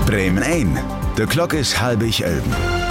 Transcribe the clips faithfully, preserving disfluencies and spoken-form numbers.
Bremen ein. De Klok is halbig elben.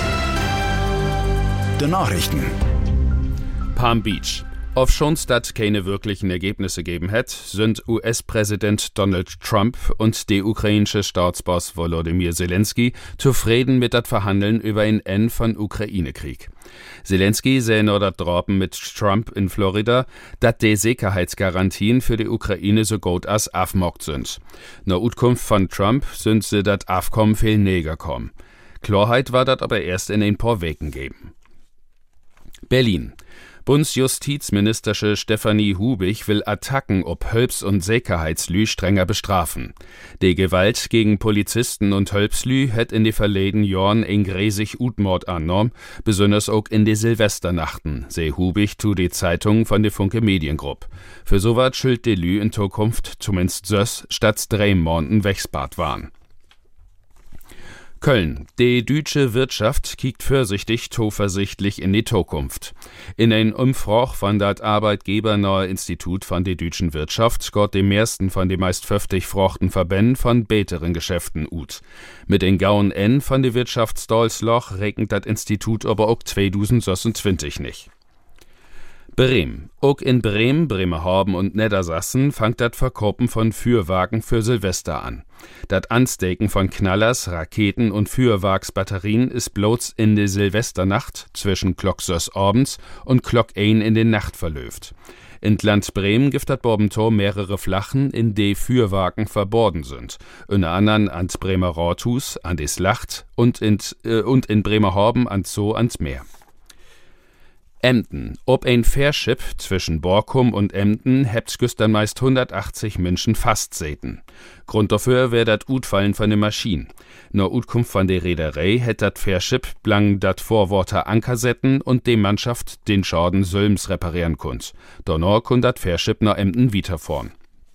De Nachrichten. Palm Beach. Auf schon dat keine wirklichen Ergebnisse geben hat, sind U S-Präsident Donald Trump und der ukrainische Staatsboss Volodymyr Zelensky zufrieden mit dat Verhandeln über ein Ende von Ukraine-Krieg. Zelensky sähe nur dat Droppen mit Trump in Florida, dat die Sicherheitsgarantien für die Ukraine so gut als afmogt sind. Nach Utkunft von Trump sind sie dat Afkommen viel näher kommen. Klarheit war dat aber erst in ein paar Wochen geben. Berlin. Bundesjustizministersche Stefanie Hubig will Attacken ob Hölps- und Sicherheitslü strenger bestrafen. Die Gewalt gegen Polizisten und Hölpslü hat in die verleden Jahren ein gräsig Utmord annorm, besonders auch in die Silvesternachten, seh Hubig zu die Zeitung von der Funke Mediengrupp. Für sowas schuld die Lü in Zukunft zumindest sös statt drei Monaten wegspart waren. Köln. Die deutsche Wirtschaft kiekt vorsichtig, zuversichtlich in die Zukunft. In ein Umfrage von dat Arbeitgebernahe Institut von der deutschen Wirtschaft geht dem meisten von den meist fünfzig frochten Verbänden von beteren Geschäften ut. Mit den gauen N von der Wirtschaftsdolsloch regnet dat Institut aber auch zwanzig sechsundzwanzig nicht. Bremen. Auch in Bremen, Bremerhaven und Niedersachsen fangt dat Verkopen von Fürwagen für Silvester an. Dat Anstecken von Knallers, Raketen und Fürwagsbatterien ist bloß in de Silvesternacht zwischen Klock sös abends und Klock ein in den Nacht verlöft. In Land Bremen gibt dat Borbentor mehrere Flachen, in de Fürwagen verborgen sind. Unter anderem ans Bremer Rathus, an des Lacht und in, äh, und in Bremerhaven an Zoo ans Meer. Emden. Ob ein Fährschip zwischen Borkum und Emden hebt's gestern meist hundertachtzig Menschen fastsäten. Grund dafür wär dat Utfallen von de Maschinen. Nur Utkunft von der Reederei hätt dat Fährschip blang dat Vorworter Ankersetten und de Mannschaft den Schaden Sölms reparieren kunnt. Donner kun dat Fährschip nach Emden wiederfahren.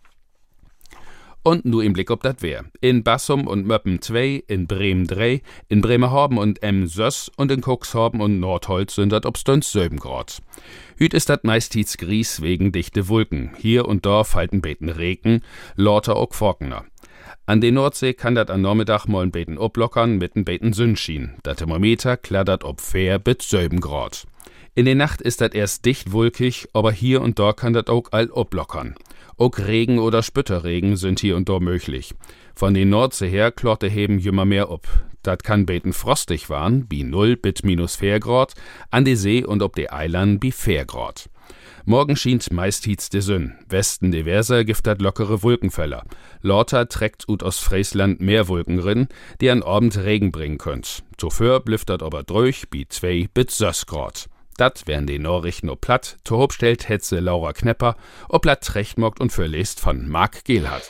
Und nur im Blick ob dat wär. In Bassum und Möppen zwei, in Bremen drei, in Bremerhaven und Emsöss und in Cuxhaven und Nordholz sind dat obstons sieben Grad. Hüt ist dat meist hiets Gries wegen dichte Wolken. Hier und da falten beten Regen, lauter auch Forkener. An der Nordsee kann dat an Nachmittag mal ein beten oblockern mit ein beten Sündschien. Dat Thermometer kladdert ob fair bis sieben Grad. In der Nacht ist dat erst dicht wolkig, aber hier und da kann dat auch all oblockern. Auch Regen oder Spütterregen sind hier und da möglich. Von den Nordsee her klotte heben jümmer mehr ob. Dat kann beten frostig waren, bi null bis minus vier Grad, an die See und ob die Eilern bi vier Grad. Morgen schient meist hiets de Sünn. Westen de Verser gift dat lockere Wolkenfeller. Lauter trägt ut aus Friesland mehr Wolken rin, die an Abend Regen bringen könnt. Zuvor blüfft dat aber durch, bi zwei bis sös Grad. Dat wären die Norrichten ob platt, to Hop stellt Hetze Laura Knepper, ob platt recht mockt und verlest von Marc Gehlhardt.